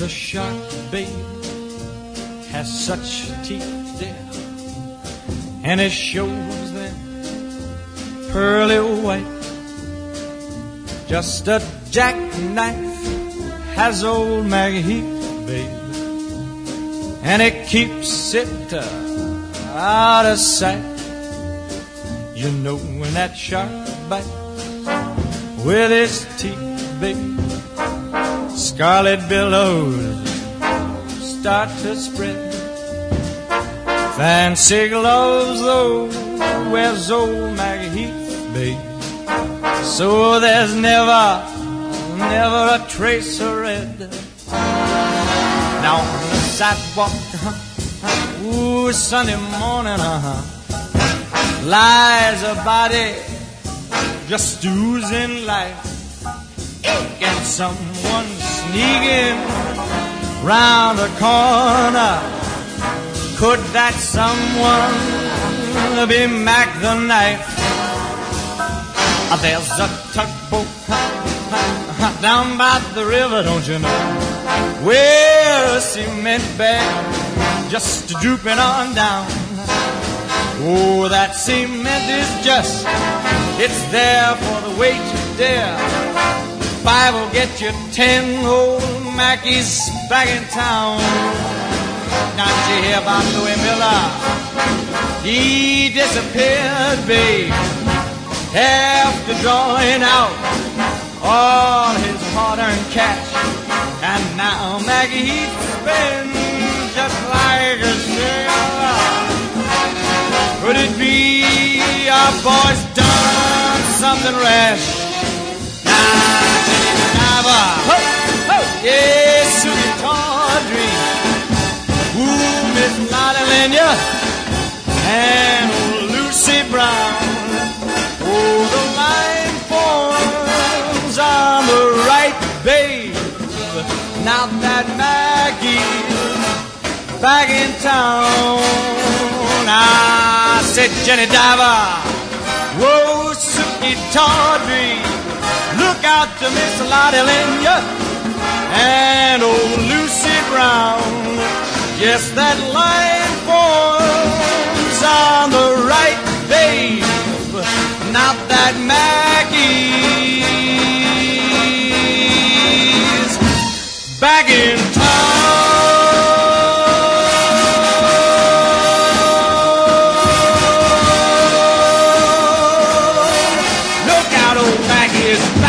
the shark, babe, has such teeth, dear, and it shows them pearly white. Just a jackknife has old Maggie Heath, babe, and it keeps it out of sight. You know when that shark bites with his teeth, babe, scarlet billows start to spread. Fancy gloves, though, wears old Maggie Heath, babe, so there's never a trace of red. Now on the sidewalk, ooh, Sunday morning, lies a body just oozing life. And someone sneaking round the corner. Could that someone be Mac the Knife? There's a tugboat down by the river, don't you know, where a cement bag just drooping on down. Oh, that cement is just, it's there for the weight to dare. 5 will get you 10 old Mackies back in town. Now did you hear about Louis Miller? He disappeared, babe, after drawing out all his hard-earned cash. And now Maggie Heath's been just like a sailor. Could it be our boy's done something rash? Now, Diver, ho, ho, yes, Susie Tawdry, ooh, Miss Lottie Lenya, and old Lucy Brown. Oh, the line forms on the right, babe. Now that Maggie's back in town. I said, Jenny Diver, whoa, Suki Tawdry, look out to Miss Lottie Lenya and old Lucy Brown. Yes, that line forms on the right, babe. Not that Maggie's back in town. Look out, old Maggie is